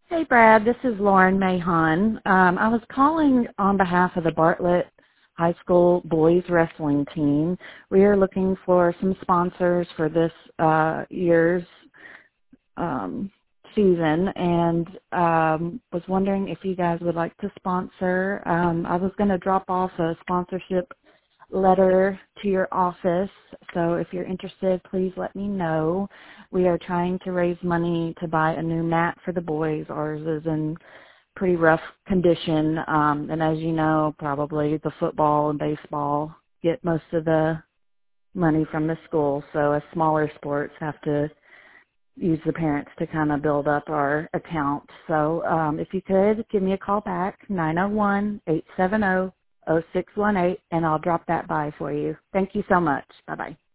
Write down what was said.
Hey, Brad. This is Lauren Mahon. I was calling on behalf of the Bartlett High School boys wrestling team. We are looking for some sponsors for this year's season, and was wondering if you guys would like to sponsor. I was going to drop off a sponsorship letter to your office, so if you're interested, please let me know. We are trying to raise money to buy a new mat for the boys. Ours is in pretty rough condition, and as you know, probably the football and baseball get most of the money from the school, so as smaller sports have to use the parents to kind of build up our account. So if you could, give me a call back, 901-870-0618, and I'll drop that by for you. Thank you so much. Bye-bye.